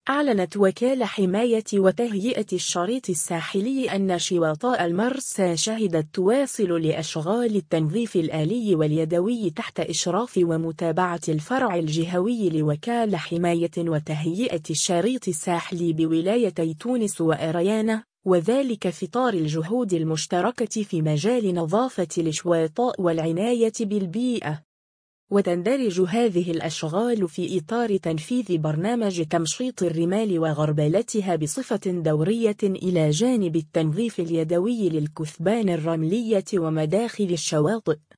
أعلنت وكالة حماية وتهيئة الشريط الساحلي أن شواطئ المرسى شهدت تواصل لأشغال التنظيف الآلي واليدوي تحت إشراف ومتابعة الفرع الجهوي لوكالة حماية وتهيئة الشريط الساحلي بولايتي تونس وأريانا، وذلك في إطار الجهود المشتركة في مجال نظافة الشواطئ والعناية بالبيئة. وتندرج هذه الأشغال في إطار تنفيذ برنامج تمشيط الرمال وغربلتها بصفة دورية إلى جانب التنظيف اليدوي للكثبان الرملية ومداخل الشواطئ.